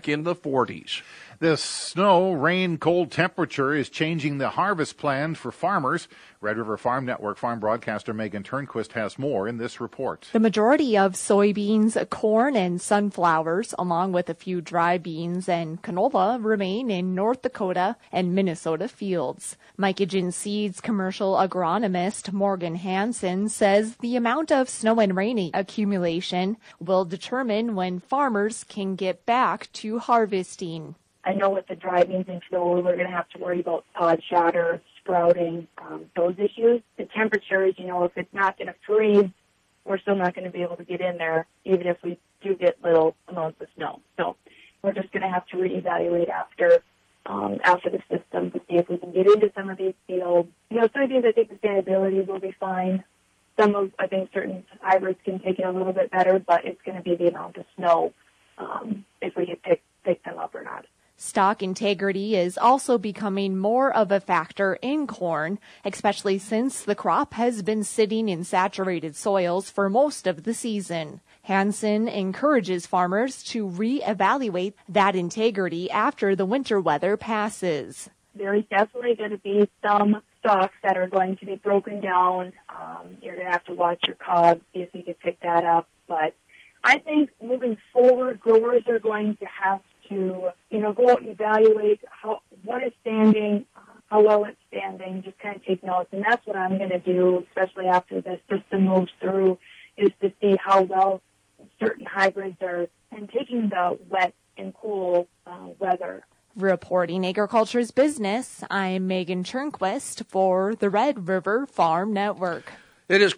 back into the 40s. The snow, rain, cold temperature is changing the harvest plan for farmers. Red River Farm Network farm broadcaster Megan Turnquist has more in this report. The majority of soybeans, corn, and sunflowers, along with a few dry beans and canola, remain in North Dakota and Minnesota fields. Mycogen Seeds commercial agronomist Morgan Hansen says the amount of snow and rain accumulation will determine when farmers can get back to harvesting. I know with the dry beans and canola, we're going to have to worry about pod shatter, sprouting, those issues. The temperatures, if it's not going to freeze, we're still not going to be able to get in there, even if we do get little amounts of snow. So we're just going to have to reevaluate after the system to see if we can get into some of these fields. Soybeans, I think the standability will be fine. I think certain hybrids can take it a little bit better, but it's going to be the amount of snow if we can pick them up or not. Stalk integrity is also becoming more of a factor in corn, especially since the crop has been sitting in saturated soils for most of the season. Hansen encourages farmers to reevaluate that integrity after the winter weather passes. There is definitely going to be some stalks that are going to be broken down. You're going to have to watch your cob, see if you can pick that up. But I think moving forward, growers are going to have to, go out and evaluate what is standing, how well it's standing, just kind of take notes. And that's what I'm going to do, especially after the system moves through, is to see how well certain hybrids are and taking the wet and cool weather. Reporting Agriculture's Business, I'm Megan Turnquist for the Red River Farm Network. It is